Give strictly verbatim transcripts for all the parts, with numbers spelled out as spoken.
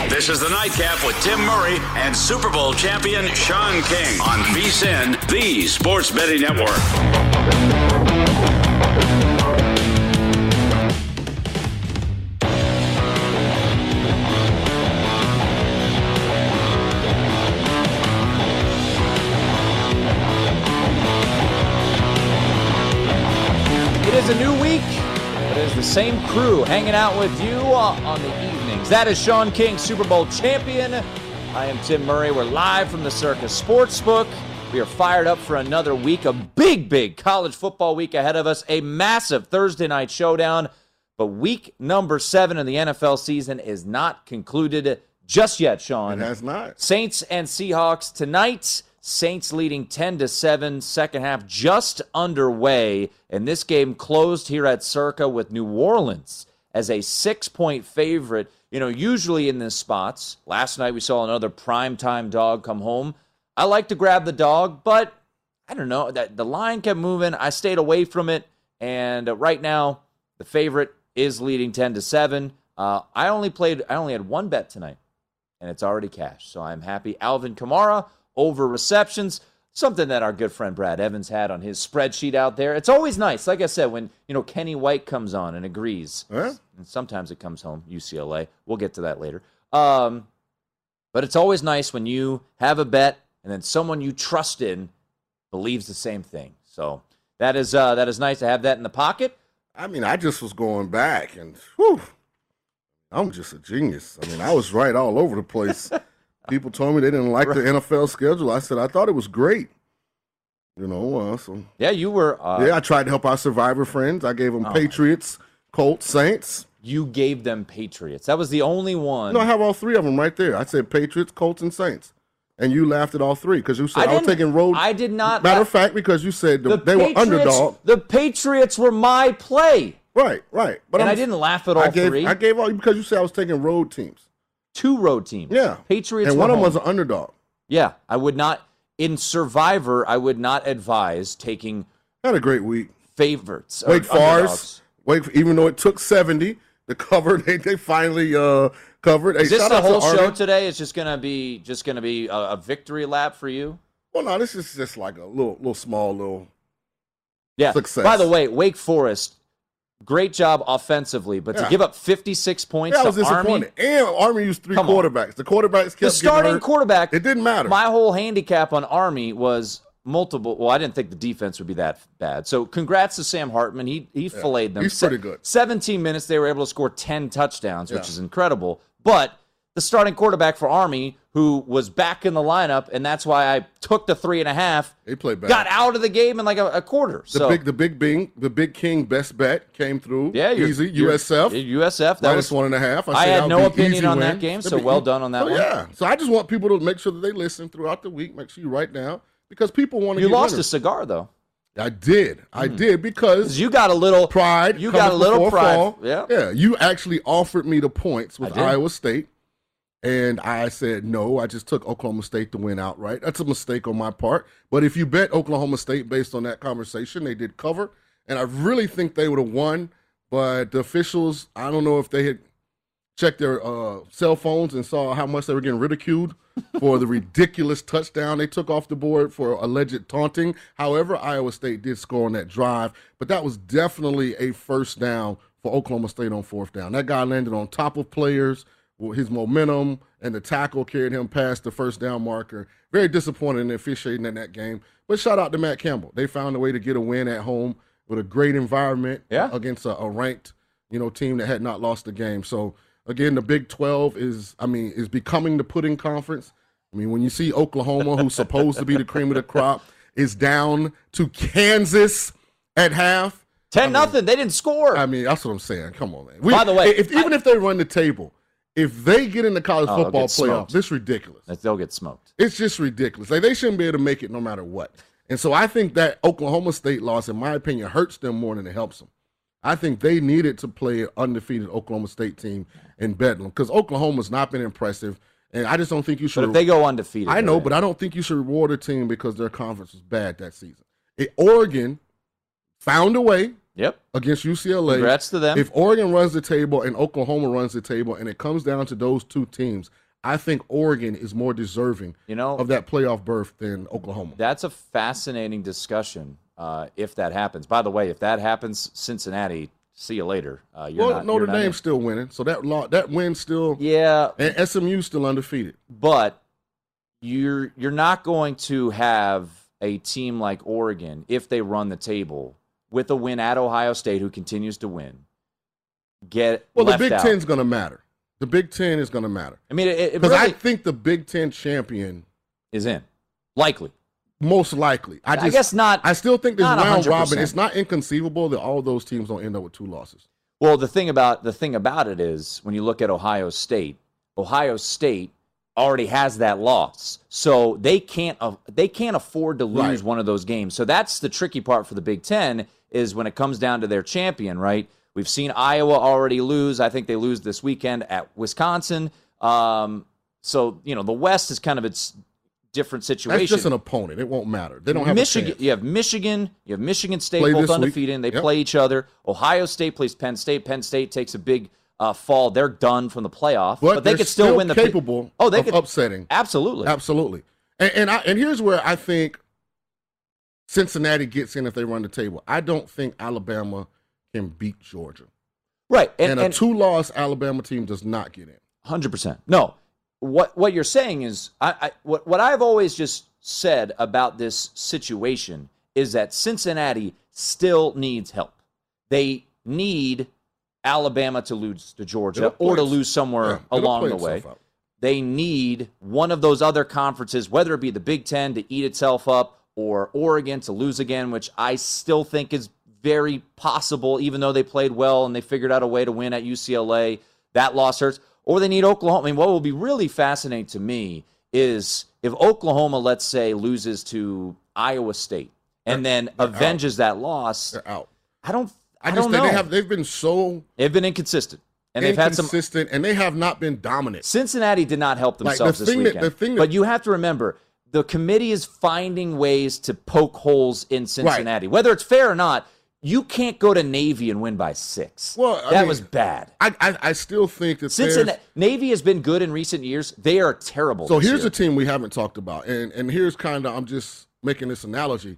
This is the Nightcap with Tim Murray and Super Bowl champion Sean King on VSiN, the Sports Betting Network. It is a new week. It is the same crew hanging out with you uh, on the evenings. That is Sean King, Super Bowl champion. I am Tim Murray. We're live from the Circus Sportsbook. We are fired up for another week, a big, big college football week ahead of us, a massive Thursday night showdown. But week number seven of the N F L season is not concluded just yet, Sean. It has not. Saints and Seahawks tonight. Saints leading ten to seven, second half just underway, and this game closed here at Circa with New Orleans as a six-point favorite. You know, usually in these spots, last night we saw another primetime dog come home. I like to grab the dog, but I don't know, that the line kept moving. I stayed away from it, and uh, right now the favorite is leading ten to seven. Uh, I only played, I only had one bet tonight, and it's already cashed, so I'm happy. Alvin Kamara over receptions, something that our good friend Brad Evans had on his spreadsheet out there. It's always nice, like I said, when you know Kenny White comes on and agrees. Huh? And sometimes it comes home, U C L A. We'll get to that later. Um, but it's always nice when you have a bet and then someone you trust in believes the same thing. So that is uh, that is nice to have that in the pocket. I mean, I just was going back, and whew, I'm just a genius. I mean, I was right all over the place. People told me they didn't like the N F L schedule. I said I thought it was great. You know, uh, so Yeah, you were. Uh, yeah, I tried to help our Survivor friends. I gave them Oh, Patriots, Colts, Saints. You gave them Patriots. That was the only one. No, I have all three of them right there. I said Patriots, Colts, and Saints. And you laughed at all three because you said I I, was didn't- taking road. I did not Matter laugh. of fact, because you said the, The they were Patriots- underdog. The Patriots were my play. Right, right. But And I'm, I didn't laugh at all I gave, three. I gave all because you said I was taking road teams. Two road teams. Yeah. Patriots And were one of them home. was an underdog. Yeah, I would not, in Survivor, I would not advise taking Had a great week. favorites. or Wake underdogs. Forest, Wake, even though it took seventy to cover, they, they finally uh, covered. Hey, Is this shout the out to whole show Army. today? It's just gonna be just gonna be a, a victory lap for you? Well, no, this is just like a little, little small, little. Yeah. Success. By the way, Wake Forest, great job offensively, but to Yeah. give up fifty-six points Yeah, I was to Army, disappointed. And Army used three Come on. quarterbacks. The quarterbacks kept the starting getting hurt. quarterback. It didn't matter. My whole handicap on Army was multiple. Well, I didn't think the defense would be that bad. So congrats to Sam Hartman. He he filleted them. he's pretty good. seventeen minutes, they were able to score ten touchdowns, which Yeah. is incredible. But the starting quarterback for Army, who was back in the lineup, and that's why I took the three and a half, They played bad. got out of the game in like a, a quarter. The so big, the big Bing, the big King best bet came through. yeah, you're, easy. you're- U S F U S F. That minus was one and a half. I said had that no would be opinion easy on win. that game, so That'd be well easy. done on that So, one. Yeah. So I just want people to make sure that they listen throughout the week. Make sure you write down because people want to. You get lost a winners. cigar though. I did. I did because You got a little pride. You got a cometh little before pride. fall. Yeah. Yeah. You actually offered me the points with I did. Iowa State. And I said, no, I just took Oklahoma State to win outright. That's a mistake on my part. But if you bet Oklahoma State based on that conversation, they did cover. And I really think they would have won. But the officials, I don't know if they had checked their uh, cell phones and saw how much they were getting ridiculed for the ridiculous touchdown they took off the board for alleged taunting. However, Iowa State did score on that drive. But that was definitely a first down for Oklahoma State on fourth down. That guy landed on top of players. His momentum and the tackle carried him past the first down marker. Very disappointed in the officiating in that game. But shout out to Matt Campbell. They found a way to get a win at home with a great environment Yeah. against a, a ranked, you know, team that had not lost the game. So again, the Big twelve is, I mean, is becoming the pudding conference. I mean, when you see Oklahoma, who's supposed to be the cream of the crop, is down to Kansas at half. ten nothing. They didn't score. I mean, that's what I'm saying. Come on, man. We, By the way, if, even I- if they run the table, if they get in the college Oh, they'll football get playoff, smoked. this is ridiculous. They'll get smoked. It's just ridiculous. Like they shouldn't be able to make it no matter what. And so I think that Oklahoma State loss, in my opinion, hurts them more than it helps them. I think they needed to play an undefeated Oklahoma State team in Bedlam because Oklahoma's not been impressive, and I just don't think you should. But if they go undefeated, I know, they're in. but I don't think you should reward a team because their conference was bad that season. It, Oregon found a way Yep. against U C L A. Congrats to them. If Oregon runs the table and Oklahoma runs the table and it comes down to those two teams, I think Oregon is more deserving you know, of that playoff berth than Oklahoma. That's a fascinating discussion uh, if that happens. By the way, if that happens, Cincinnati, see you later. Uh, you're well, not, Notre you're not Dame's still winning, so that law, that win still. Yeah. And S M U's still undefeated. But you're you're not going to have a team like Oregon, if they run the table, with a win at Ohio State, who continues to win, get Well, left the Big out. Ten's going to matter. The Big Ten is going to matter. I mean, it, it Because really I think the Big Ten champion is in. Likely. most likely. I, just, I guess not. I still think this not round one hundred percent. robin. It's not inconceivable that all those teams don't end up with two losses. Well, the thing about the thing about it is when you look at Ohio State, Ohio State already has that loss, so they can't uh, they can't afford to lose Right. one of those games. So that's the tricky part for the Big Ten is when it comes down to their champion, right? We've seen Iowa already lose. I think they lose this weekend at Wisconsin. Um, so you know the West is kind of its different situation. That's just an opponent. It won't matter. They don't have Michigan. a chance. You have Michigan. You have Michigan State, Play both this week. undefeated. They Yep. play each other. Ohio State plays Penn State. Penn State takes a big uh, fall. They're done from the playoff, But, but they they're could still, win the capable Oh, they of could upsetting. absolutely. Absolutely. And and, I, and here's where I think Cincinnati gets in if they run the table. I don't think Alabama can beat Georgia. Right, And, and, a and two-loss Alabama team does not get in. one hundred percent. No, what what you're saying is, I, I what what I've always just said about this situation is that Cincinnati still needs help. They need Alabama to lose to Georgia It'll play or to its- lose somewhere yeah, it'll along play the way. itself out. They need one of those other conferences, whether it be the Big Ten to eat itself up or Oregon to lose again, which I still think is very possible, even though they played well and they figured out a way to win at U C L A. That loss hurts. Or they need Oklahoma. I mean, what will be really fascinating to me is if Oklahoma, let's say, loses to Iowa State and then they're avenges that loss. They're out. I don't I, I just don't think know. they have. They've been so They've been inconsistent. And they've had some inconsistent, and they have not been dominant. Cincinnati did not help Like, themselves the this thing that- weekend. the thing that- but you have to remember, the committee is finding ways to poke holes in Cincinnati. Whether it's fair or not, you can't go to Navy and win by six. Well, I that mean, was bad. I, I I still think that Cincinnati, there's- Navy has been good in recent years. They are terrible. So this here's year. a team we haven't talked about, and and here's kind of I'm just making this analogy.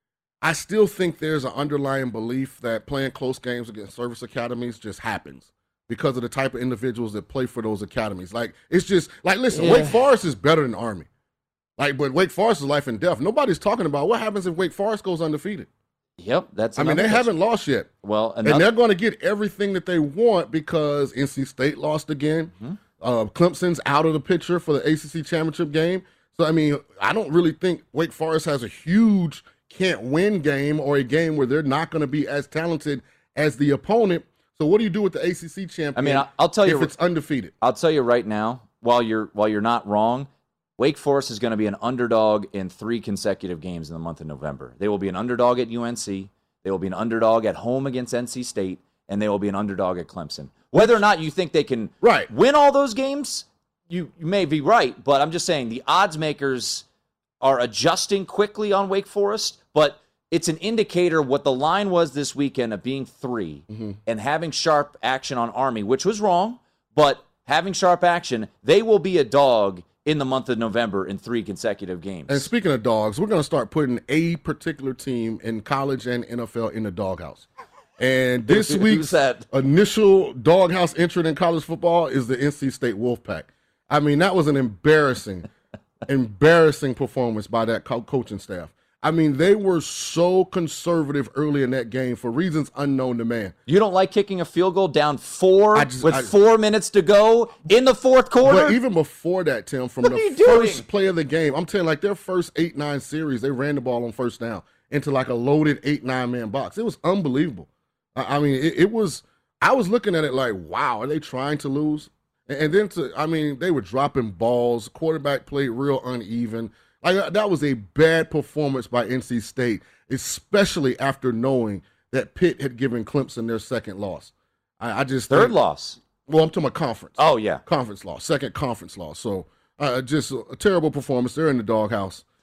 I still think there's an underlying belief that playing close games against service academies just happens because of the type of individuals that play for those academies. Like it's just like listen, Yeah. Wake Forest is better than Army. Like, but Wake Forest is life and death. Nobody's talking about what happens if Wake Forest goes undefeated. Yep, that's. I mean, another they question. haven't lost yet. Well, And another, they're going to get everything that they want because N C State lost again. Mm-hmm. Uh, Clemson's out of the picture for the A C C championship game. So, I mean, I don't really think Wake Forest has a huge can't win game or a game where they're not going to be as talented as the opponent. So what do you do with the A C C champion? I mean, I- I'll tell you- if it's undefeated. I'll tell you right now, while you're while you're not wrong, Wake Forest is going to be an underdog in three consecutive games in the month of November. They will be an underdog at U N C. They will be an underdog at home against N C State, and they will be an underdog at Clemson. Whether or not you think they can Right. win all those games, you, you may be right, but I'm just saying the odds makers are adjusting quickly on Wake Forest, but it's an indicator what the line was this weekend of being three Mm-hmm. and having sharp action on Army, which was wrong, but having sharp action, they will be a dog in the month of November in three consecutive games. And speaking of dogs, we're going to start putting a particular team in college and N F L in the doghouse. And this Who's week's that? initial doghouse entrant in college football is the N C State Wolfpack. I mean, that was an embarrassing, embarrassing performance by that co- coaching staff. I mean, they were so conservative early in that game for reasons unknown to man. You don't like kicking a field goal down four I just- with I- four minutes to go in the fourth quarter? But even before that, Tim, from What the are you first doing? play of the game, I'm telling you, like their first eight, nine series, they ran the ball on first down into like a loaded eight, nine man box. It was unbelievable. I, I mean, it, it was, I was looking at it like, wow, are they trying to lose? And, and then to, I mean, they were dropping balls. Quarterback played real uneven. Like that was a bad performance by N C State, especially after knowing that Pitt had given Clemson their second loss. I, I just Third think- loss. Well, I'm talking about conference. Oh, yeah. Conference loss, second conference loss. So uh, just a, a terrible performance. They're in the doghouse.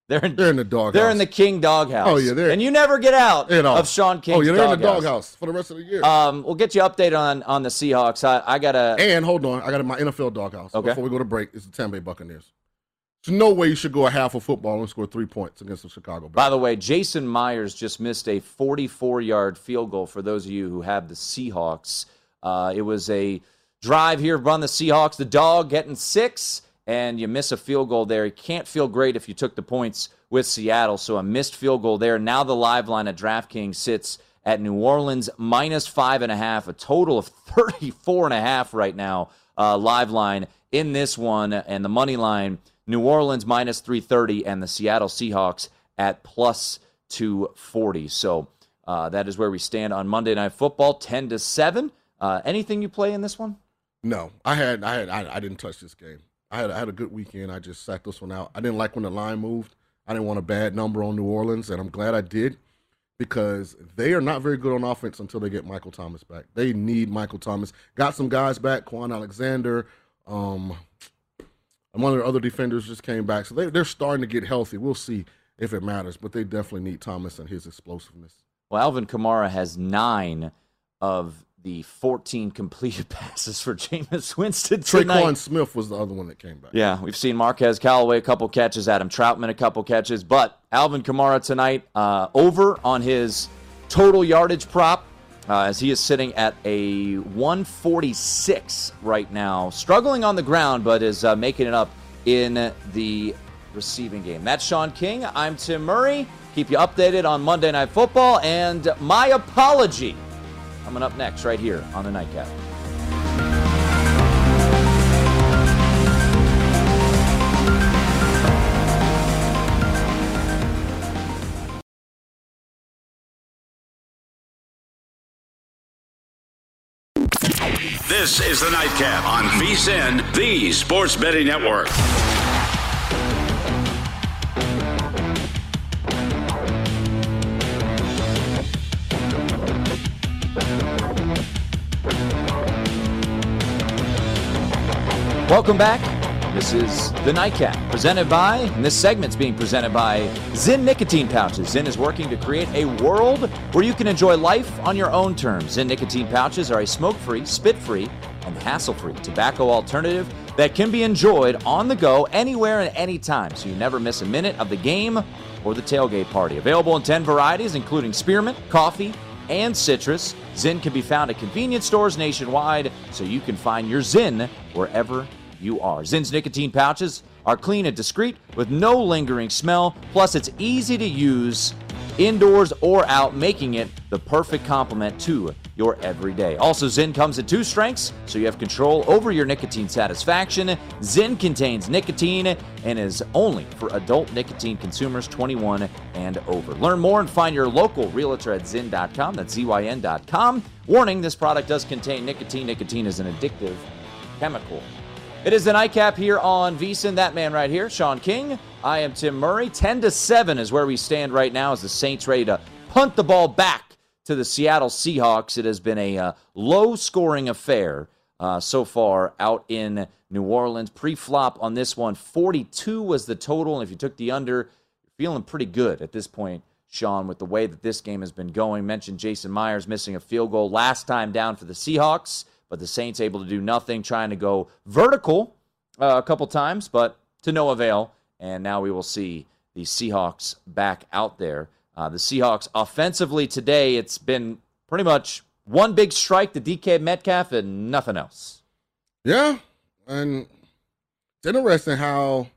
They're in, they're in the doghouse. They're in the King doghouse. Oh, yeah. They're, and you never get out you know, of Sean King's Oh, yeah, they're doghouse. in the doghouse for the rest of the year. Um, we'll get you updated on, on the Seahawks. I, I got to... And, hold on, I got my N F L doghouse. Okay. Before we go to break, it's the Tampa Bay Buccaneers. There's no way you should go a half of football and score three points against the Chicago Bears. By the way, Jason Myers just missed a forty-four-yard field goal for those of you who have the Seahawks. Uh, it was a drive here on the Seahawks. The dog getting six, and you miss a field goal there. You can't feel great if you took the points with Seattle, so a missed field goal there. Now the live line at DraftKings sits at New Orleans minus five and a half, a total of thirty-four and a half right now, uh, live line in this one, and the money line, New Orleans minus three thirty, and the Seattle Seahawks at plus two forty. So uh, that is where we stand on Monday Night Football, ten to seven. Uh, anything you play in this one? No, I had, I had, I, I didn't touch this game. I had, I had a good weekend. I just sat this one out. I didn't like when the line moved. I didn't want a bad number on New Orleans, and I'm glad I did because they are not very good on offense until they get Michael Thomas back. They need Michael Thomas. Got some guys back, Quan Alexander, um, and one of their other defenders just came back. So they, they're starting to get healthy. We'll see if it matters, but they definitely need Thomas and his explosiveness. Well, Alvin Kamara has nine of the fourteen completed passes for Jameis Winston tonight. Traquan Smith was the other one that came back. Yeah, we've seen Marquez Callaway a couple catches, Adam Troutman a couple catches, but Alvin Kamara tonight uh, over on his total yardage prop uh, as he is sitting at a one forty-six right now. Struggling on the ground, but is uh, making it up in the receiving game. That's Sean King. I'm Tim Murray. Keep you updated on Monday Night Football, and my apology coming up next right here on the Nightcap. This is the Nightcap on VSiN, the Sports Betting Network. Welcome back. This is the Nightcap, presented by, and this segment's being presented by Zyn Nicotine Pouches. Zyn is working to create a world where you can enjoy life on your own terms. Zyn Nicotine Pouches are a smoke-free, spit-free, and hassle-free tobacco alternative that can be enjoyed on the go anywhere and anytime, so you never miss a minute of the game or the tailgate party. Available in ten varieties, including spearmint, coffee, and citrus. Zyn can be found at convenience stores nationwide, so you can find your Zyn wherever you are. Zyn's nicotine pouches are clean and discreet with no lingering smell. Plus, it's easy to use indoors or out, making it the perfect complement to your everyday. Also, Zyn comes in two strengths, so you have control over your nicotine satisfaction. Zyn contains nicotine and is only for adult nicotine consumers twenty-one and over. Learn more and find your local realtor at zyn dot com. That's Z Y N dot com. Warning, this product does contain nicotine. Nicotine is an addictive chemical. It is the Nightcap here on VSiN. That man right here, Sean King. I am Tim Murray. ten to seven is where we stand right now as the Saints ready to punt the ball back to the Seattle Seahawks. It has been a uh, low-scoring affair uh, so far out in New Orleans. Pre-flop on this one, forty-two was the total. And if you took the under, you're feeling pretty good at this point, Sean, with the way that this game has been going. Mentioned Jason Myers missing a field goal last time down for the Seahawks, but the Saints able to do nothing, trying to go vertical uh, a couple times, but to no avail. And now we will see the Seahawks back out there. Uh, the Seahawks offensively today, it's been pretty much one big strike to D K Metcalf and nothing else. Yeah, and it's interesting how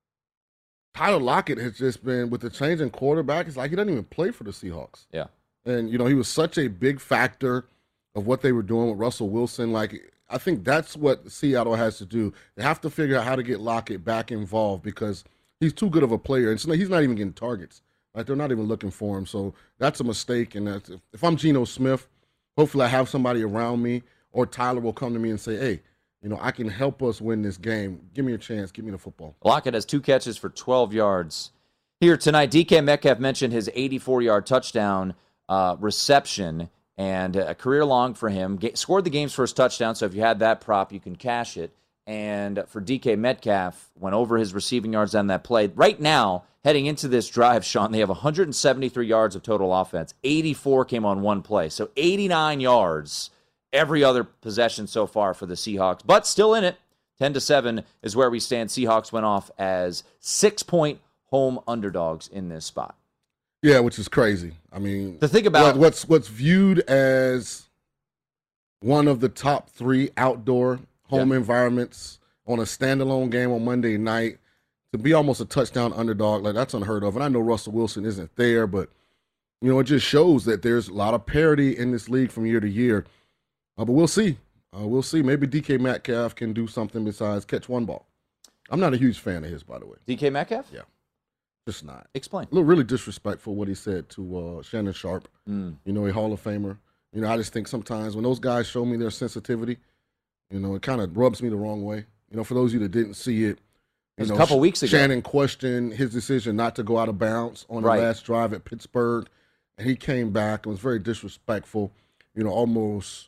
Tyler Lockett has just been, with the change in quarterback, it's like he doesn't even play for the Seahawks. Yeah. And, you know, he was such a big factor of what they were doing with Russell Wilson. Like, I think that's what Seattle has to do. They have to figure out how to get Lockett back involved because he's too good of a player. And so he's not even getting targets. Like, they're not even looking for him. So that's a mistake. And that's, if I'm Geno Smith, hopefully I have somebody around me, or Tyler will come to me and say, hey, you know, I can help us win this game. Give me a chance. Give me the football. Lockett has two catches for twelve yards here tonight. D K Metcalf mentioned his eighty-four-yard touchdown uh, reception, and a career long for him. Get, scored the game's first touchdown, so if you had that prop, you can cash it And for D K Metcalf, went over his receiving yards on that play. Right now, heading into this drive, Sean, they have one hundred seventy-three yards of total offense. eighty-four came on one play. So eighty-nine yards every other possession so far for the Seahawks. But still in it. ten to seven is where we stand. Seahawks went off as six-point home underdogs in this spot. Yeah, which is crazy. I mean, to think about what, what's what's viewed as one of the top three outdoor home yeah. environments on a standalone game on Monday night to be almost a touchdown underdog, like that's unheard of. And I know Russell Wilson isn't there, but you know, it just shows that there's a lot of parity in this league from year to year. Uh, but we'll see. Uh, we'll see. Maybe D K Metcalf can do something besides catch one ball. I'm not a huge fan of his, by the way. D K Metcalf? Yeah. Just not. Explain. A little really disrespectful what he said to uh, Shannon Sharp, mm. you know, a Hall of Famer. You know, I just think sometimes when those guys show me their sensitivity, you know, it kind of rubs me the wrong way. You know, for those of you that didn't see it, you it know, a couple weeks ago, Shannon questioned his decision not to go out of bounds on the right. last drive at Pittsburgh, and he came back and was very disrespectful, you know, almost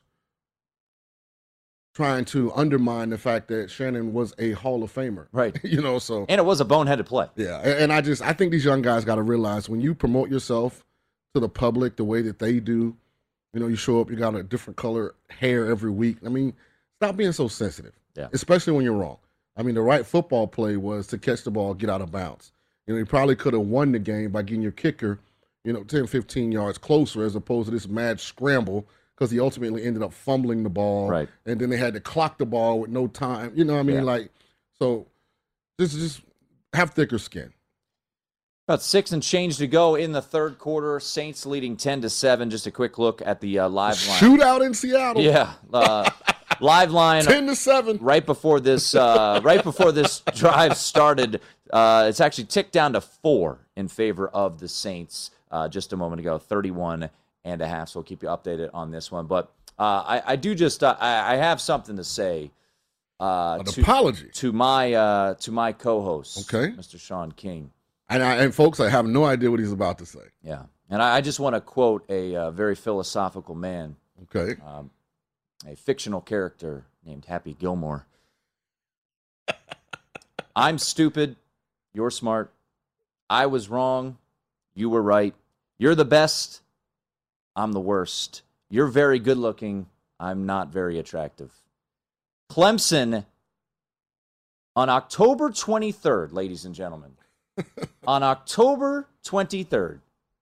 trying to undermine the fact that Shannon was a Hall of Famer. Right. You know, so. And it was a boneheaded play. Yeah. And I just, I think these young guys got to realize when you promote yourself to the public the way that they do, you know, you show up, you got a different color hair every week. I mean, stop being so sensitive. Yeah. Especially when you're wrong. I mean, the right football play was to catch the ball, get out of bounds. You know, you probably could have won the game by getting your kicker, you know, ten, fifteen yards closer as opposed to this mad scramble, because he ultimately ended up fumbling the ball. Right. And then they had to clock the ball with no time. You know what I mean? Yeah. Like, so just, just have thicker skin. About six and change to go in the third quarter. Saints leading ten to seven. Just a quick look at the uh, live line. Shootout in Seattle. Yeah. Uh, live line. ten to seven. Right before this, uh, right before this drive started, uh, it's actually ticked down to four in favor of the Saints uh, just a moment ago, thirty-one and a half. So we'll keep you updated on this one. But uh, I, I do just, uh, I, I have something to say. Uh, An to, apology to my uh, to my co-host, okay, Mister Sean King. And, I, and folks, I have no idea what he's about to say. Yeah, and I, I just want to quote a uh, very philosophical man. Okay. Um, a fictional character named Happy Gilmore. I'm stupid. You're smart. I was wrong. You were right. You're the best. I'm the worst. You're very good looking. I'm not very attractive. Clemson, on October twenty-third, ladies and gentlemen, on October twenty-third,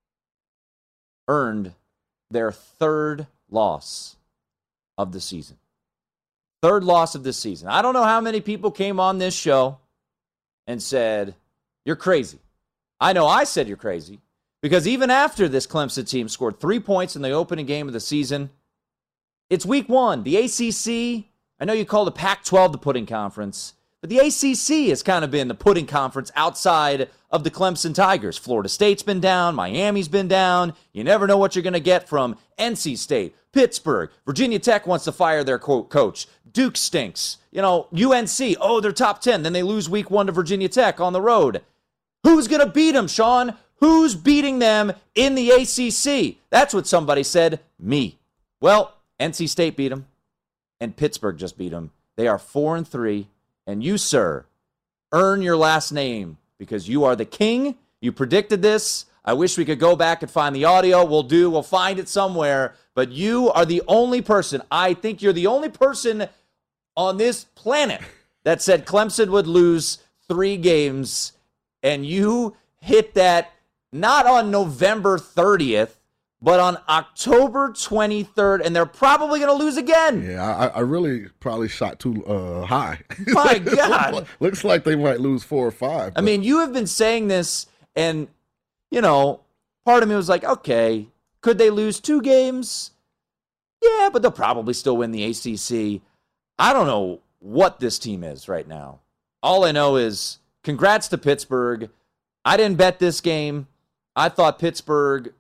earned their third loss of the season. Third loss of the season. I don't know how many people came on this show and said, you're crazy. I know I said you're crazy because even after this Clemson team scored three points in the opening game of the season, it's week one. The A C C, I know you call the Pac twelve the pudding conference, but the A C C has kind of been the pudding conference outside of the Clemson Tigers. Florida State's been down. Miami's been down. You never know what you're going to get from N C State, Pittsburgh. Virginia Tech wants to fire their quote coach. Duke stinks. You know, U N C, oh, they're top ten. Then they lose week one to Virginia Tech on the road. Who's going to beat them, Sean? Who's beating them in the A C C? That's what somebody said. Me. Well, N C State beat them, and Pittsburgh just beat them. They are four and three. And you, sir, earn your last name because you are the king. You predicted this. I wish we could go back and find the audio. We'll do. We'll find it somewhere. But you are the only person, I think you're the only person on this planet that said Clemson would lose three games. And you hit that not on November thirtieth, but on October twenty-third, and they're probably going to lose again. Yeah, I, I really probably shot too uh, high. My God. Looks like they might lose four or five. But. I mean, you have been saying this, and, you know, part of me was like, okay, could they lose two games? Yeah, but they'll probably still win the A C C. I don't know what this team is right now. All I know is congrats to Pittsburgh. I didn't bet this game. I thought Pittsburgh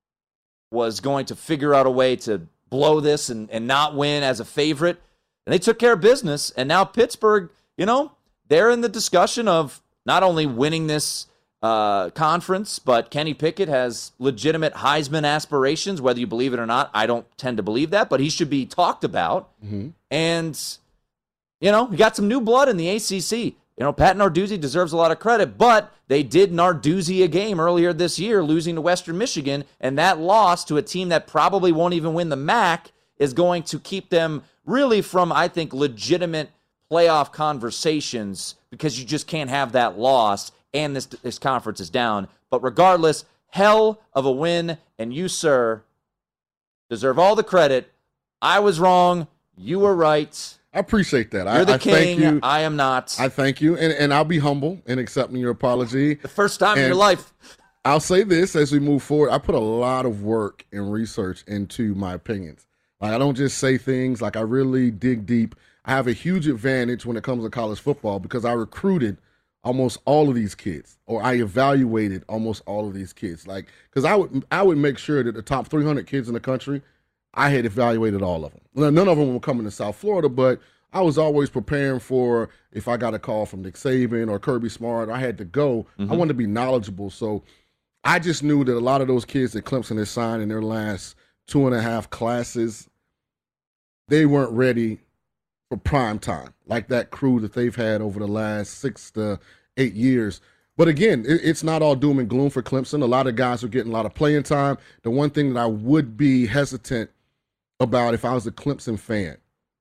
was going to figure out a way to blow this and, and not win as a favorite. And they took care of business. And now Pittsburgh, you know, they're in the discussion of not only winning this uh, conference, but Kenny Pickett has legitimate Heisman aspirations, whether you believe it or not. I don't tend to believe that, but he should be talked about. Mm-hmm. And You know, you got some new blood in the A C C. You know, Pat Narduzzi deserves a lot of credit, but they did Narduzzi a game earlier this year, losing to Western Michigan, and that loss to a team that probably won't even win the M A C is going to keep them really from, I think, legitimate playoff conversations, because you just can't have that loss, and this this conference is down. But regardless, hell of a win, and you, sir, deserve all the credit. I was wrong. You were right. I appreciate that. You're the I, I king. Thank you. I am not. I thank you, and, and I'll be humble in accepting your apology. The first time and in your life. I'll say this as we move forward. I put a lot of work and research into my opinions. Like, I don't just say things. Like, I really dig deep. I have a huge advantage when it comes to college football because I recruited almost all of these kids, or I evaluated almost all of these kids. Like, because I would I would make sure that the top three hundred kids in the country, I had evaluated all of them. Now, none of them were coming to South Florida, but I was always preparing for if I got a call from Nick Saban or Kirby Smart, I had to go. Mm-hmm. I wanted to be knowledgeable. So I just knew that a lot of those kids that Clemson has signed in their last two and a half classes, they weren't ready for prime time, like that crew that they've had over the last six to eight years. But again, it, it's not all doom and gloom for Clemson. A lot of guys are getting a lot of playing time. The one thing that I would be hesitant about if I was a Clemson fan,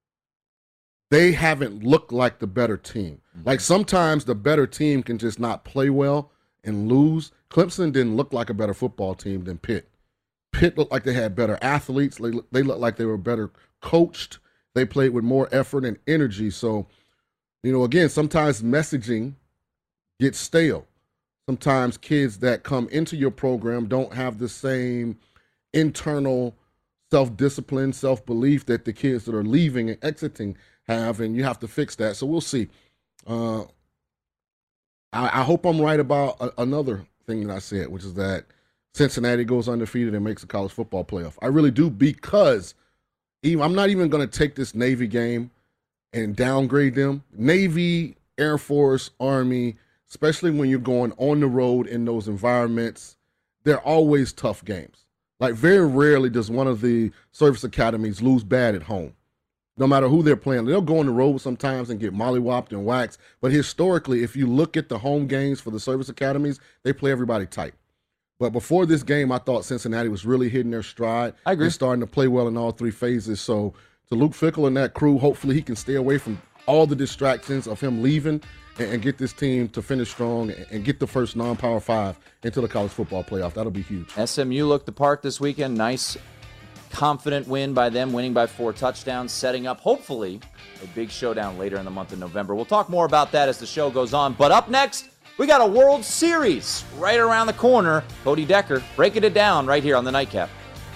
they haven't looked like the better team. Mm-hmm. Like, sometimes the better team can just not play well and lose. Clemson didn't look like a better football team than Pitt. Pitt looked like they had better athletes. They, they looked like they were better coached. They played with more effort and energy. So, you know, again, sometimes messaging gets stale. Sometimes kids that come into your program don't have the same internal self-discipline, self-belief that the kids that are leaving and exiting have, and you have to fix that. So we'll see. Uh, I, I hope I'm right about a, another thing that I said, which is that Cincinnati goes undefeated and makes a college football playoff. I really do, because even, I'm not even going to take this Navy game and downgrade them. Navy, Air Force, Army, especially when you're going on the road in those environments, they're always tough games. Like, very rarely does one of the service academies lose bad at home. No matter who they're playing, they'll go on the road sometimes and get mollywopped and waxed. But historically, if you look at the home games for the service academies, they play everybody tight. But before this game, I thought Cincinnati was really hitting their stride. I agree. They're starting to play well in all three phases. So to Luke Fickell and that crew, hopefully he can stay away from all the distractions of him leaving and, and get this team to finish strong and, and get the first non-power five into the college football playoff. That'll be huge. S M U looked the part this weekend. Nice, confident win by them, winning by four touchdowns, setting up, hopefully, a big showdown later in the month of November. We'll talk more about that as the show goes on. But up next, we got a World Series right around the corner. Cody Decker breaking it down right here on the Nightcap.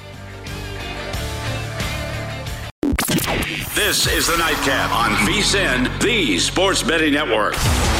This is the Nightcap on VSiN, the Sports Betting Network.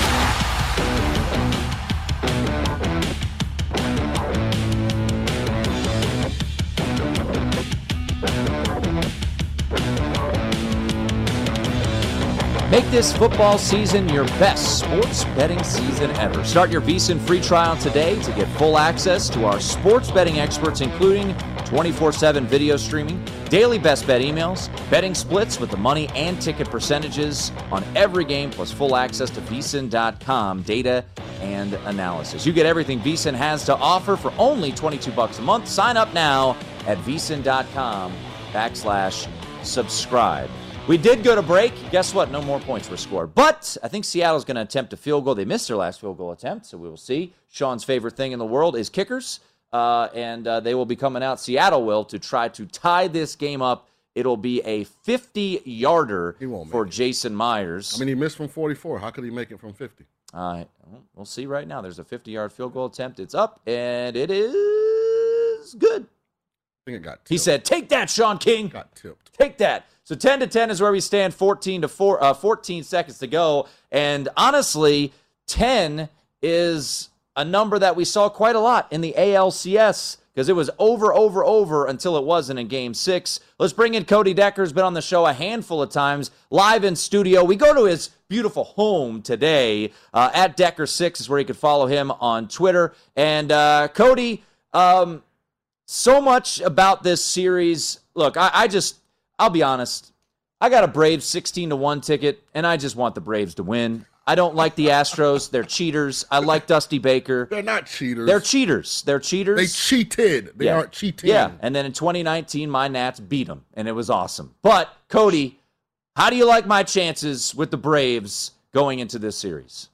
Make this football season your best sports betting season ever. Start your VSiN free trial today to get full access to our sports betting experts, including twenty-four seven video streaming, daily best bet emails, betting splits with the money and ticket percentages on every game, plus full access to V S I N dot com data and analysis. You get everything VSiN has to offer for only twenty-two bucks a month. Sign up now at V S I N dot com backslash subscribe. We did go to break. Guess what? No more points were scored. But I think Seattle's going to attempt a field goal. They missed their last field goal attempt, so we will see. Sean's favorite thing in the world is kickers, uh, and uh, they will be coming out, Seattle will, to try to tie this game up. It'll be a fifty-yarder for Jason Myers. I mean, he missed from forty-four. How could he make it from fifty? Uh, we'll see right now. There's a fifty-yard field goal attempt. It's up, and it is good. I think it got tipped. He said, take that, Sean King. Got tipped. Take that. So ten to ten is where we stand, fourteen to four, uh, fourteen seconds to go. And honestly, ten is a number that we saw quite a lot in the A L C S because it was over, over, over until it wasn't in Game six. Let's bring in Cody Decker, who's been on the show a handful of times, live in studio. We go to his beautiful home today. Uh, at Decker six is where you can follow him on Twitter. And uh, Cody, um, so much about this series. Look, I, I just... I'll be honest. I got a Braves sixteen to one ticket, and I just want the Braves to win. I don't like the Astros. They're cheaters. I like Dusty Baker. They're not cheaters. They're cheaters. They're cheaters. They cheated. They yeah. aren't cheating. Yeah, and then in twenty nineteen, my Nats beat them, and it was awesome. But, Cody, how do you like my chances with the Braves going into this series?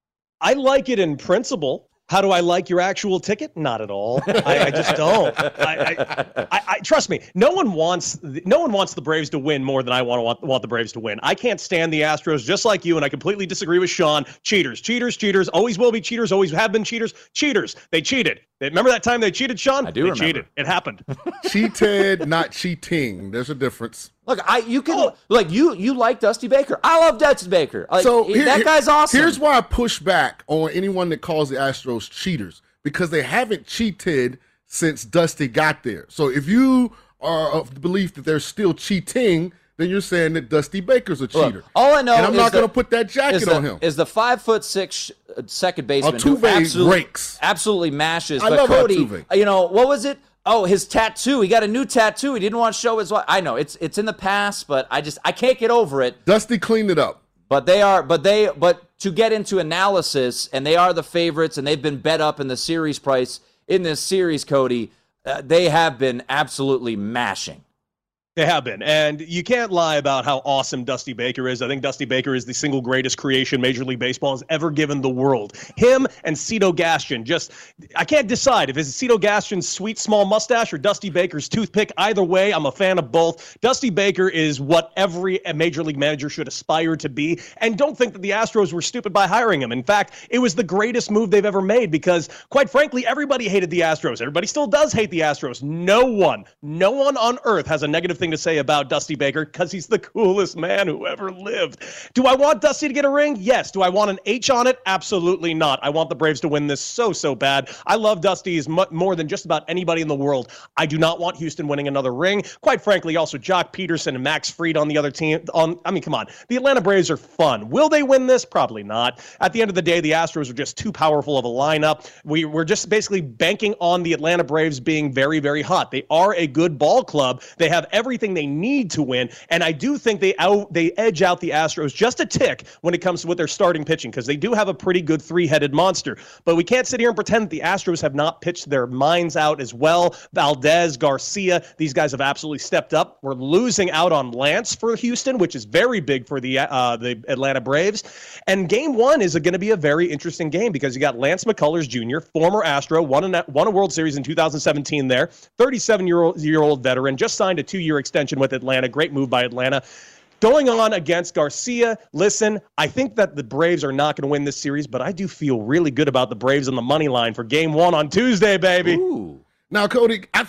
I like it in principle. How do I like your actual ticket? Not at all. I, I just don't. I, I, I, I trust me. No one wants no one wants the Braves to win more than I want, want want the Braves to win. I can't stand the Astros, just like you, and I completely disagree with Sean. Cheaters, cheaters, cheaters. Always will be cheaters. Always have been cheaters. Cheaters. They cheated. Remember that time they cheated, Sean? I do they remember. cheated. It happened. Cheated, not cheating. There's a difference. Look, I you can oh. like you you like Dusty Baker. I love Dusty Baker. Like, so here, that guy's awesome. Here's why I push back on anyone that calls the Astros cheaters, because they haven't cheated since Dusty got there. So if you are of the belief that they're still cheating, then you're saying that Dusty Baker's a cheater. Look, all I know, and I'm is not going to the, put that jacket the, on him. Is the five foot six uh, second baseman Altuve who absolutely, rakes. absolutely mashes. I but love Cody, Altuve. You know what was it? Oh, his tattoo. He got a new tattoo. He didn't want to show his wife. I know it's it's in the past, but I just I can't get over it. Dusty cleaned it up. But they are, but they, but to get into analysis, and they are the favorites, and they've been bet up in the series price in this series, Cody. Uh, they have been absolutely mashing. They have been, and you can't lie about how awesome Dusty Baker is. I think Dusty Baker is the single greatest creation Major League Baseball has ever given the world. Him and Cito Gaston, just, I can't decide if it's Cito Gaston's sweet small mustache or Dusty Baker's toothpick. Either way, I'm a fan of both. Dusty Baker is what every Major League manager should aspire to be, and don't think that the Astros were stupid by hiring him. In fact, it was the greatest move they've ever made because, quite frankly, everybody hated the Astros. Everybody still does hate the Astros. No one, no one on earth has a negative thing to say about Dusty Baker because he's the coolest man who ever lived. Do I want Dusty to get a ring? Yes. Do I want an H on it? Absolutely not. I want the Braves to win this so, so bad. I love Dusty as much more than just about anybody in the world. I do not want Houston winning another ring. Quite frankly, also Jock Peterson and Max Fried on the other team. On, I mean, come on. The Atlanta Braves are fun. Will they win this? Probably not. At the end of the day, the Astros are just too powerful of a lineup. We, we're just basically banking on the Atlanta Braves being very, very hot. They are a good ball club. They have everything they need to win, and I do think they out they edge out the Astros just a tick when it comes to what their starting pitching, because they do have a pretty good three-headed monster. But we can't sit here and pretend that the Astros have not pitched their minds out as well. Valdez, Garcia, these guys have absolutely stepped up. We're losing out on Lance for Houston, which is very big for the uh, the Atlanta Braves. And game one is going to be a very interesting game because you got Lance McCullers Junior, former Astro, won a, won a World Series in two thousand seventeen there, thirty-seven-year-old veteran, just signed a two-year extension with Atlanta. Great move by Atlanta. Going on against Garcia, listen, I think that the Braves are not going to win this series, but I do feel really good about the Braves on the money line for game one on Tuesday, baby. Ooh. Now, Cody, I,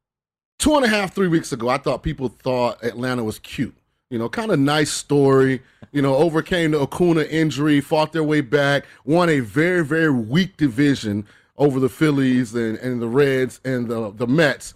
two and a half, three weeks ago, I thought people thought Atlanta was cute. You know, kind of nice story. You know, overcame the Acuna injury, fought their way back, won a very, very weak division over the Phillies and, and the Reds and the, the Mets.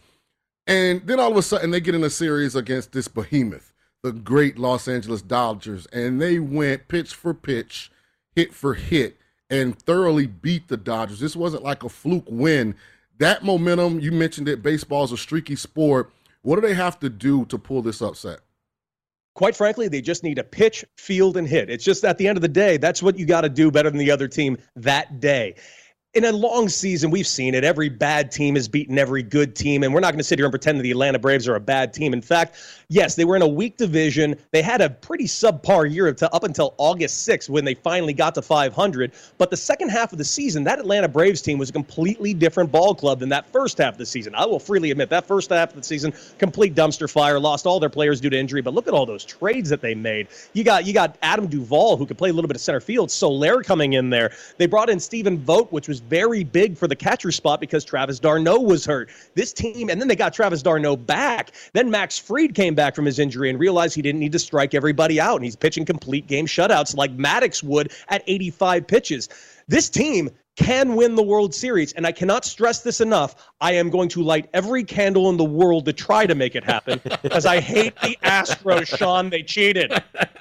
And then all of a sudden they get in a series against this behemoth, the great Los Angeles Dodgers, and they went pitch for pitch, hit for hit, and thoroughly beat the Dodgers. This wasn't like a fluke win. That momentum, you mentioned it, baseball is a streaky sport. What do they have to do to pull this upset? Quite frankly, they just need to pitch, field, and hit. It's just at the end of the day, that's what you got to do better than the other team that day. In a long season, we've seen it. Every bad team has beaten every good team, and we're not going to sit here and pretend that the Atlanta Braves are a bad team. In fact, yes, they were in a weak division. They had a pretty subpar year to, up until August sixth when they finally got to five hundred. But the second half of the season, that Atlanta Braves team was a completely different ball club than that first half of the season. I will freely admit that first half of the season, complete dumpster fire, lost all their players due to injury. But look at all those trades that they made. You got you got Adam Duvall, who could play a little bit of center field. Soler coming in there. They brought in Stephen Vogt, which was very big for the catcher spot because Travis d'Arnaud was hurt. This team, and then they got Travis d'Arnaud back. Then Max Fried came back from his injury and realized he didn't need to strike everybody out, and he's pitching complete game shutouts like Maddox would at eighty-five pitches. This team can win the World Series, and I cannot stress this enough. I am going to light every candle in the world to try to make it happen because I hate the Astros, Sean. They cheated.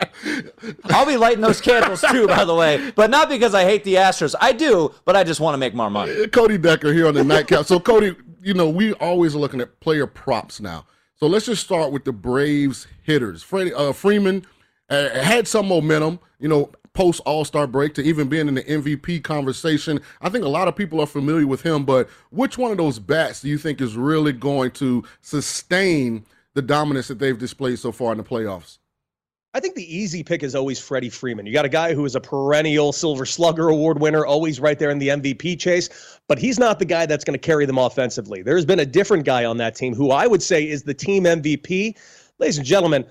I'll be lighting those candles too, by the way, but not because I hate the Astros. I do, but I just want to make more money. Cody Decker here on the Nightcap. So, Cody, you know, we always are looking at player props now. So let's just start with the Braves hitters. Freddie uh, Freeman uh, had some momentum, you know, post All-Star break to even being in the M V P conversation. I think a lot of people are familiar with him, but which one of those bats do you think is really going to sustain the dominance that they've displayed so far in the playoffs? I think the easy pick is always Freddie Freeman. You got a guy who is a perennial Silver Slugger Award winner, always right there in the M V P chase, but he's not the guy that's going to carry them offensively. There's been a different guy on that team who I would say is the team M V P. Ladies and gentlemen,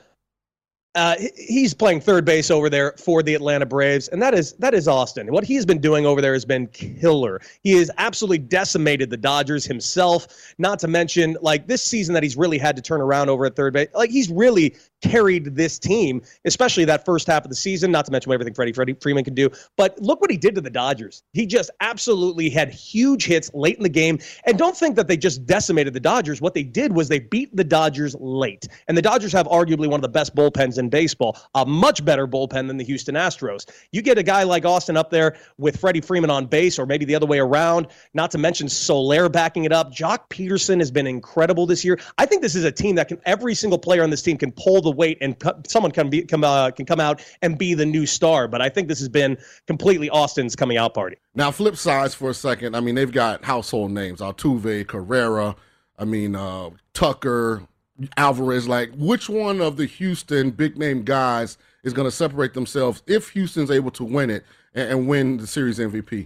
Uh, he's playing third base over there for the Atlanta Braves, and that is that is Austin. What he's been doing over there has been killer. He has absolutely decimated the Dodgers himself, not to mention, like, this season that he's really had to turn around over at third base. Like, he's really carried this team, especially that first half of the season, not to mention everything Freddie, Freddie Freeman can do. But look what he did to the Dodgers. He just absolutely had huge hits late in the game, and don't think that they just decimated the Dodgers. What they did was they beat the Dodgers late, and the Dodgers have arguably one of the best bullpens in baseball, a much better bullpen than the Houston Astros. You get a guy like Austin up there with Freddie Freeman on base, or maybe the other way around, not to mention Soler backing it up. Jock Peterson has been incredible this year. I think this is a team that can, every single player on this team can pull the weight, and someone can be come uh, can come out and be the new star. But I think this has been completely Austin's coming out party. Now, flip sides for a second. I mean, they've got household names: Altuve, Carrera, I mean, uh, Tucker, Alvarez. Like, which one of the Houston big name guys is going to separate themselves if Houston's able to win it and, and win the series M V P?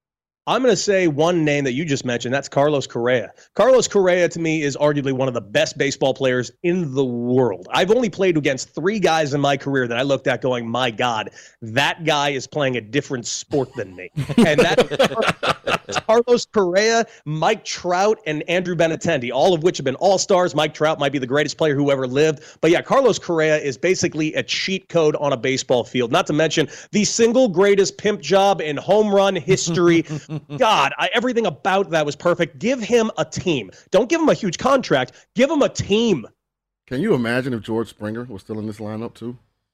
I'm going to say one name that you just mentioned. That's Carlos Correa. Carlos Correa, to me, is arguably one of the best baseball players in the world. I've only played against three guys in my career that I looked at going, my God, that guy is playing a different sport than me. And that's Carlos Correa, Mike Trout, and Andrew Benintendi, all of which have been all-stars. Mike Trout might be the greatest player who ever lived. But yeah, Carlos Correa is basically a cheat code on a baseball field. Not to mention the single greatest pimp job in home run history. God, I, everything about that was perfect. Give him a team. Don't give him a huge contract. Give him a team. Can you imagine if George Springer was still in this lineup too?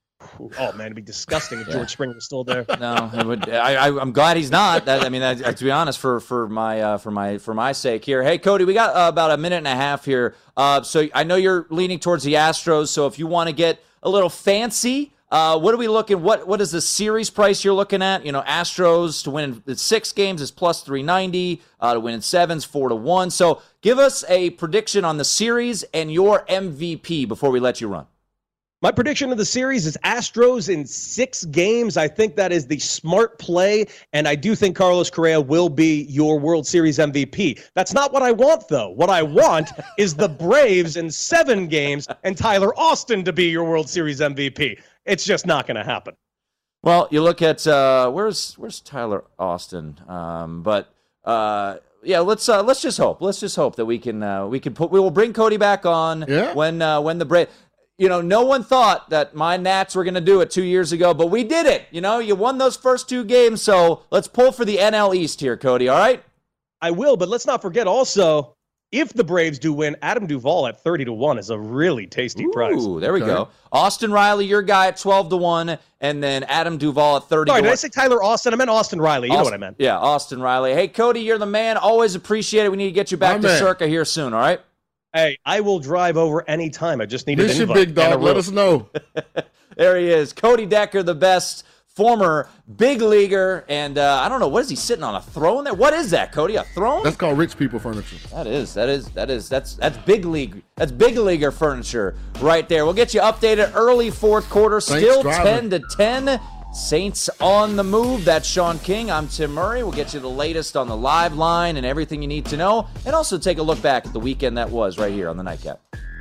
Oh, man, it'd be disgusting if George Springer was still there. No, it would. I, I, I'm glad he's not. That, I mean, that, to be honest, for for my uh, for my for my sake here. Hey, Cody, we got uh, about a minute and a half here. Uh, so I know you're leaning towards the Astros. So if you want to get a little fancy. Uh, what are we looking? What what is the series price you're looking at? You know, Astros to win in six games is plus three ninety. Uh, to win in sevens, four to one. So give us a prediction on the series and your M V P before we let you run. My prediction of the series is Astros in six games. I think that is the smart play, and I do think Carlos Correa will be your World Series M V P. That's not what I want, though. What I want is the Braves in seven games and Tyler Austin to be your World Series M V P. It's just not going to happen. Well, you look at uh, where's where's Tyler Austin, um, but uh, yeah, let's uh, let's just hope. Let's just hope that we can uh, we can put we will bring Cody back on yeah. when uh, when the Braves. You know, no one thought that my Nats were going to do it two years ago, but we did it. You know, you won those first two games, so let's pull for the N L East here, Cody. All right? I will, but let's not forget also, if the Braves do win, Adam Duvall at thirty to one is a really tasty Ooh, price. Ooh, there we okay. go. Austin Riley, your guy at twelve to one, and then Adam Duvall at thirty Sorry, to one. Did I say Tyler Austin? I meant Austin Riley. You Austin, know what I meant. Yeah, Austin Riley. Hey, Cody, you're the man. Always appreciate it. We need to get you back My to man. Circa here soon, all right? Hey, I will drive over any time. I just need an This your invite. big dog. Let us know. There he is. Cody Decker, the best former big leaguer. And uh, I don't know, what is he sitting on? A throne there? What is that, Cody? A throne? That's called rich people furniture. That is, that is, that is, that's that's big league. That's big leaguer furniture right there. We'll get you updated early fourth quarter. Thanks, Still driver. ten to ten. Saints on the move. That's Sean King. I'm Tim Murray. We'll get you the latest on the live line and everything you need to know. And also take a look back at the weekend that was right here on the Nightcap.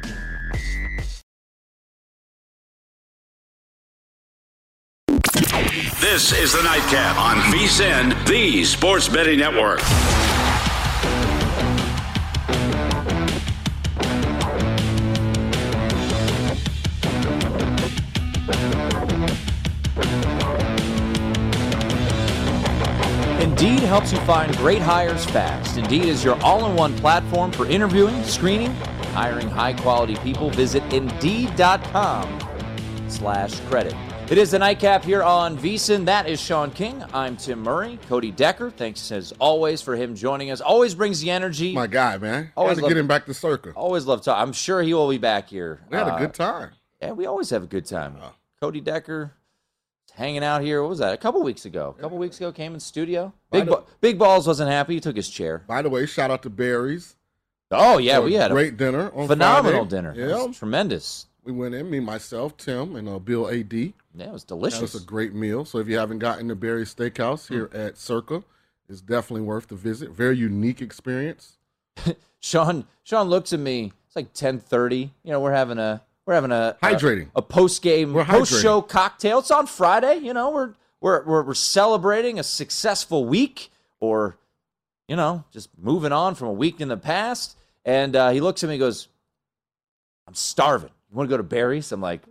This is the Nightcap on VSiN, the Sports Betting Network. Indeed helps you find great hires fast. Indeed is your all-in-one platform for interviewing, screening, and hiring high-quality people. Visit Indeed.com slash credit. It is the nightcap here on VSiN. That is Sean King. I'm Tim Murray. Cody Decker, thanks as always for him joining us. Always brings the energy. My guy, man. Always Got to love, get him back to Circa. Always love talk. I'm sure he will be back here. We had uh, a good time. Yeah, we always have a good time. Oh. Cody Decker hanging out here. What was that? A couple weeks ago. A couple weeks ago, came in studio. By Big, the- Ba- Big Balls wasn't happy. He took his chair. By the way, shout out to Barry's. Oh, yeah, For we had a great dinner on phenomenal Friday. dinner. Yeah. It was tremendous. We went in, me, myself, Tim, and uh, Bill A D. Yeah, it was That delicious. was a great meal. So if you haven't gotten to Barry's Steakhouse here Mm. at Circa, it's definitely worth the visit. Very unique experience. Sean Sean looks at me. It's like ten thirty. You know, we're having a we're having a Hydrating. a, a post game We're post show hydrating. cocktail. It's on Friday. You know, we're we're we're we're celebrating a successful week, or you know, just moving on from a week in the past. And uh, he looks at me and goes, "I'm starving. You want to go to Barry's?" I'm like,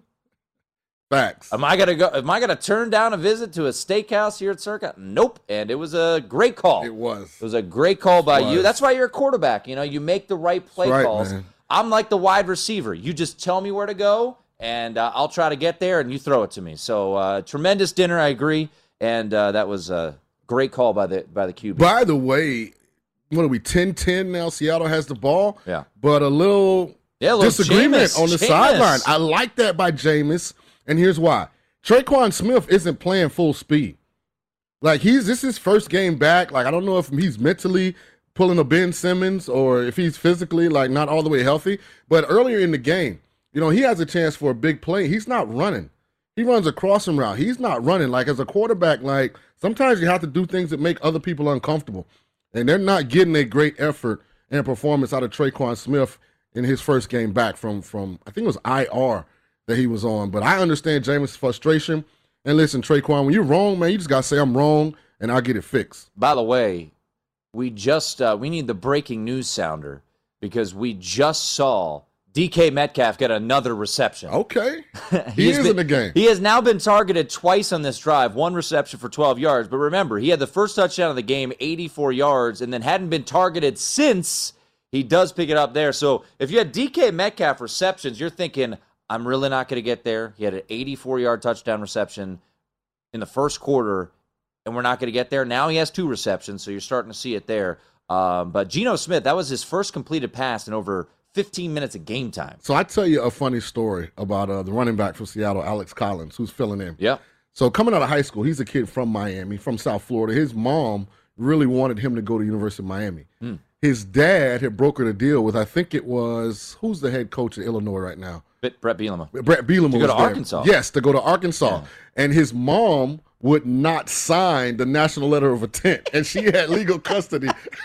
Facts. Am I gonna go? Am I gonna turn down a visit to a steakhouse here at Circa? Nope. And it was a great call. It was. It was a great call by was. you. That's why you're a quarterback. You know, you make the right play That's right, calls. man. I'm like the wide receiver. You just tell me where to go, and uh, I'll try to get there, and you throw it to me. So uh, tremendous dinner. I agree, and uh, that was a great call by the by the Q B. By the way, what are we, ten ten now? Seattle has the ball. Yeah. But a little, Yeah, a little disagreement Jameis. on the Jameis. sideline. I like that by Jameis, and here's why. Traquan Smith isn't playing full speed. Like, he's this is his first game back. Like, I don't know if he's mentally pulling a Ben Simmons or if he's physically, like, not all the way healthy. But earlier in the game, you know, he has a chance for a big play. He's not running. He runs a crossing route. He's not running. Like, as a quarterback, like, sometimes you have to do things that make other people uncomfortable. And they're not getting a great effort and performance out of Traquan Smith in his first game back from, from I think it was I R that he was on. But I understand Jameis' frustration. And listen, Traquan, when you're wrong, man, you just got to say I'm wrong, and I'll get it fixed. By the way, we just uh, we need the breaking news sounder because we just saw D K Metcalf get another reception. Okay. He, has is been- in the game. He has now been targeted twice on this drive, one reception for twelve yards. But remember, he had the first touchdown of the game, eighty-four yards, and then hadn't been targeted since. He does pick it up there. So if you had D K Metcalf receptions, you're thinking, I'm really not going to get there. He had an eighty-four-yard touchdown reception in the first quarter, and we're not going to get there. Now he has two receptions, so you're starting to see it there. Um, but Geno Smith, that was his first completed pass in over fifteen minutes of game time. So I tell you a funny story about uh, the running back from Seattle, Alex Collins, who's filling in. Yeah. So coming out of high school, he's a kid from Miami, from South Florida. His mom really wanted him to go to University of Miami. Mm. His dad had brokered a deal with, I think it was, who's the head coach at Illinois right now? Brett Bielema. Brett Bielema To go was to there. Arkansas. Yes, to go to Arkansas. Yeah. And his mom would not sign the national letter of intent, and she had legal custody.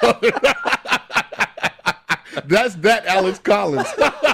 That's that Alex Collins.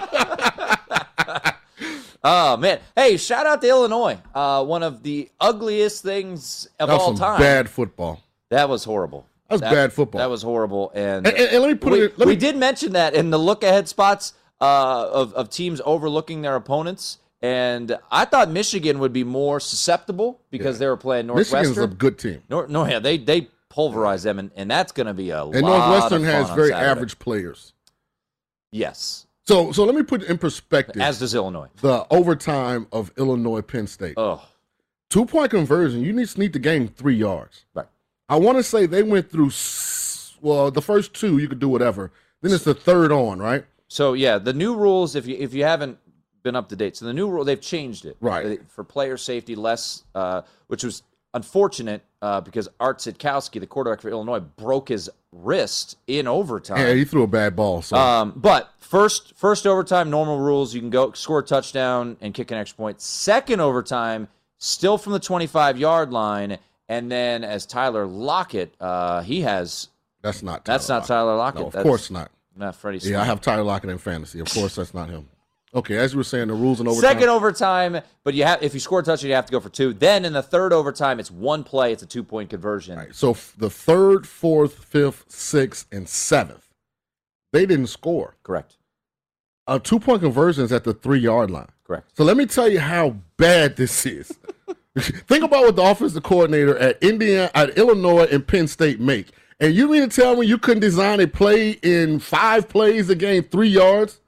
Oh, man. Hey, shout out to Illinois. Uh, one of the ugliest things of That was all some time. bad football. That was horrible. That was bad football. That was horrible. And, And, and- and let me put we, it. Let we me, did mention that in the look-ahead spots uh, of, of teams overlooking their opponents. And I thought Michigan would be more susceptible because they were playing Northwestern. Michigan's a good team, Nor, no, yeah, they they pulverize them, and, and that's going to be a and lot Northwestern of fun has on very Saturday. average players. Yes, So, so let me put it in perspective. as does Illinois. the overtime of Illinois Penn State. Oh, Two point conversion. You need to sneak the game three yards. right. I want to say they went through. s- Well, the first two you could do whatever. Then it's the third on, right? So yeah, the new rules. If you if you haven't been up to date, so the new rule they've changed it Right. uh, for player safety, less, uh, which was unfortunate uh, because Art Sitkowski, the quarterback for Illinois, broke his wrist in overtime. Yeah, he threw a bad ball. So Um, but first, first overtime, normal rules. You can go score a touchdown and kick an extra point. Second overtime, still from the twenty-five yard line, and then as Tyler Lockett, uh, he has. that's not. Tyler That's not Lockett. Tyler Lockett. No, of That's course not. not Freddie. Yeah, I Swain. have Tyler Lockett in fantasy. Of course, that's not him. Okay, as you were saying, the rules in overtime. Second overtime, but you have if you score a touchdown, you have to go for two. Then in the third overtime, it's one play. It's a two point conversion. Right, so f- the third, fourth, fifth, sixth, and seventh, they didn't score. Correct. A two point conversion is at the three yard line. Correct. So let me tell you how bad this is. Think about what the offensive coordinator at Indiana, at Illinois, and Penn State make. And you mean to tell me you couldn't design a play in five plays a game, three yards?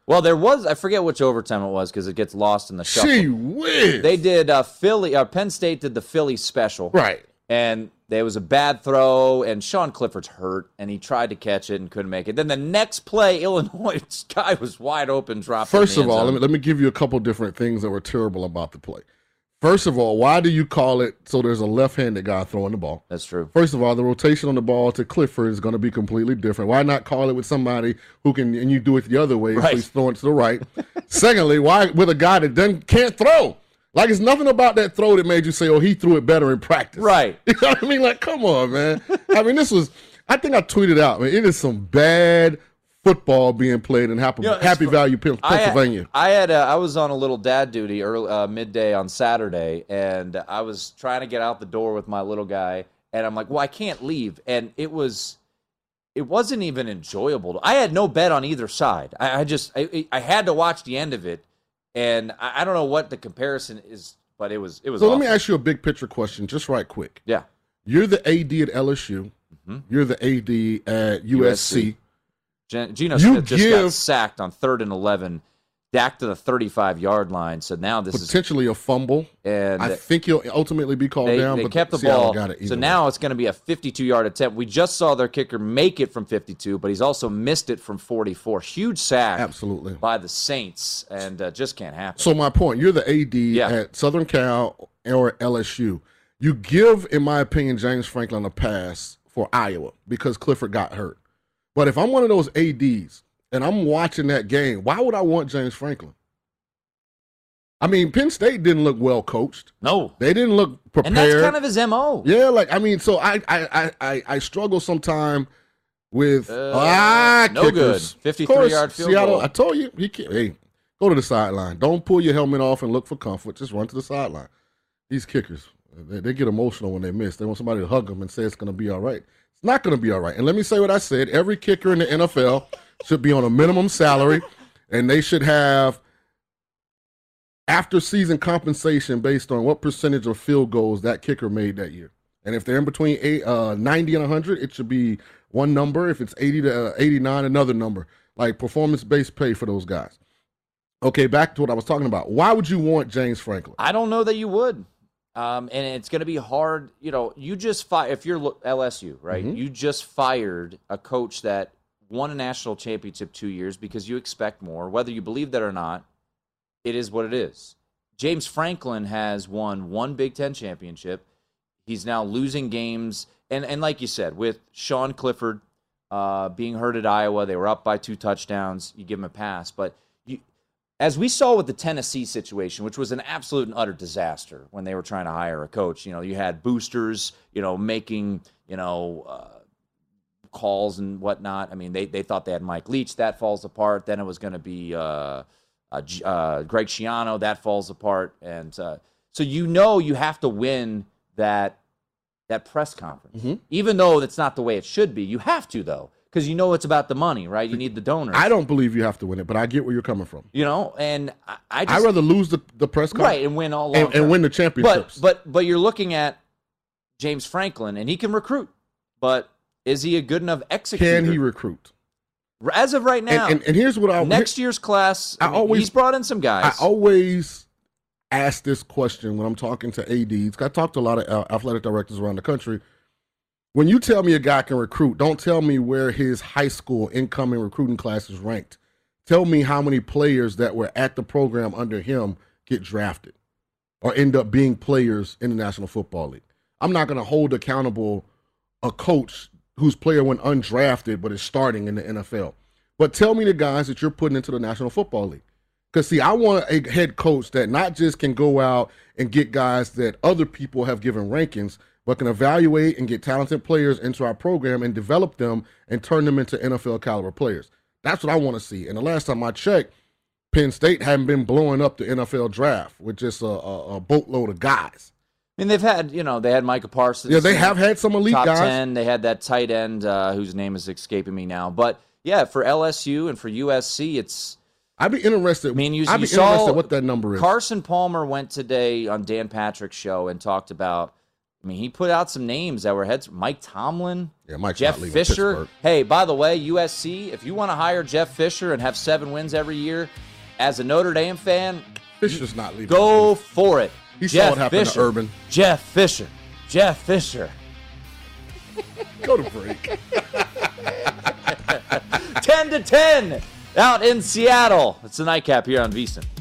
Well, there was, I forget which overtime it was because it gets lost in the shuffle. Gee whiz. They did uh, Philly, uh, Penn State did the Philly special. Right. And there was a bad throw, and Sean Clifford's hurt, and he tried to catch it and couldn't make it. Then the next play, Illinois guy was wide open, dropping. First of all, let me, let me give you a couple different things that were terrible about the play. First of all, why do you call it so there's a left-handed guy throwing the ball? That's true. First of all, the rotation on the ball to Clifford is going to be completely different. Why not call it with somebody who can, and you do it the other way, right. so he's throwing to the right. Secondly, why with a guy that then can't throw? Like, it's nothing about that throw that made you say, oh, he threw it better in practice. Right. You know what I mean? Like, come on, man. I mean, this was, I think I tweeted out, man, it is some bad football being played in Happy, you know, Happy Valley, Pennsylvania. I had, I, had a, I was on a little dad duty early, uh, midday on Saturday, and I was trying to get out the door with my little guy, and I'm like, well, I can't leave. And it was, it wasn't even enjoyable. I had no bet on either side. I, I just, I, I had to watch the end of it, and I, I don't know what the comparison is, but it was, it was So awful. Let me ask you a big picture question, just right quick. Yeah. You're the A D at L S U. Mm-hmm. You're the A D at U S C. U S C. Geno you Smith just give, got sacked on third and eleven, back to the thirty-five-yard line. So now this potentially is potentially a fumble. And I think he'll ultimately be called they, down. They but kept the Seattle ball. Got it so now it's going to be a fifty-two-yard attempt. We just saw their kicker make it from fifty-two, but he's also missed it from forty-four. Huge sack, absolutely, by the Saints, and uh, just can't happen. So my point: you're the A D yeah. at Southern Cal or L S U. You give, in my opinion, James Franklin a pass for Iowa because Clifford got hurt. But if I'm one of those A Ds and I'm watching that game, why would I want James Franklin? I mean, Penn State didn't look well coached. No. They didn't look prepared. And that's kind of his M O. Yeah, like, I mean, so I I I, I struggle sometime with uh, ah, no kickers. good. fifty-three-yard field Seattle, goal. I told you, he can't, hey, go to the sideline. Don't pull your helmet off and look for comfort. Just run to the sideline. These kickers, they, they get emotional when they miss. They want somebody to hug them and say it's going to be all right. It's not going to be all right. And let me say what I said. Every kicker in the N F L should be on a minimum salary, and they should have after-season compensation based on what percentage of field goals that kicker made that year. And if they're in between eight, uh, ninety and one hundred, it should be one number. If it's eighty to eighty-nine, another number. Like performance-based pay for those guys. Okay, back to what I was talking about. Why would you want James Franklin? I don't know that you would. Um, and it's going to be hard. You know, you just fi- if you're L S U, right? Mm-hmm. You just fired a coach that won a national championship two years because you expect more. Whether you believe that or not, it is what it is. James Franklin has won one Big Ten championship. He's now losing games. And, and like you said, with Sean Clifford uh, being hurt at Iowa, they were up by two touchdowns. You give him a pass. But you, as we saw with the Tennessee situation, which was an absolute and utter disaster when they were trying to hire a coach, you know, you had boosters, you know, making, you know, uh, calls and whatnot. I mean, they, they thought they had Mike Leach. That falls apart. Then it was going to be uh, uh, uh, Greg Schiano. That falls apart. And uh, so you know you have to win that that press conference. Mm-hmm. Even though that's not the way it should be. You have to, though, because you know it's about the money, right? You need the donors. I don't believe you have to win it, but I get where you're coming from. You know, and I, I just... I'd rather lose the, the press conference. Right, and win all and, and win the championships. But, but, but you're looking at James Franklin, and he can recruit, but is he a good enough executor? Can he recruit? As of right now. And, and, and here's what I... Next year's class, I always, he's brought in some guys. I always ask this question when I'm talking to A Ds. I talk to a lot of uh, athletic directors around the country. When you tell me a guy can recruit, don't tell me where his high school incoming recruiting class is ranked. Tell me how many players that were at the program under him get drafted or end up being players in the National Football League. I'm not going to hold accountable a coach whose player went undrafted but is starting in the N F L. But tell me the guys that you're putting into the National Football League. Because, see, I want a head coach that not just can go out and get guys that other people have given rankings, but can evaluate and get talented players into our program and develop them and turn them into N F L caliber players. That's what I want to see. And the last time I checked, Penn State hadn't been blowing up the N F L draft with just a, a, a boatload of guys. I mean, they've had, you know, they had Micah Parsons. Yeah, they have had some elite top guys. Top ten. They had that tight end uh, whose name is escaping me now. But, yeah, for L S U and for U S C, it's... I'd be interested. I mean, you, I'd you be saw interested what that number is. Carson Palmer went today on Dan Patrick's show and talked about I mean, he put out some names that were heads. Mike Tomlin, yeah, Mike's Jeff not leaving Fisher. Pittsburgh. Hey, by the way, U S C, if you want to hire Jeff Fisher and have seven wins every year, as a Notre Dame fan, Fisher's not leaving. go for it. He Jeff saw what happened Fisher. to Urban. Jeff Fisher. Jeff Fisher. Go to break. ten to ten out in Seattle. It's the Nightcap here on VSiN.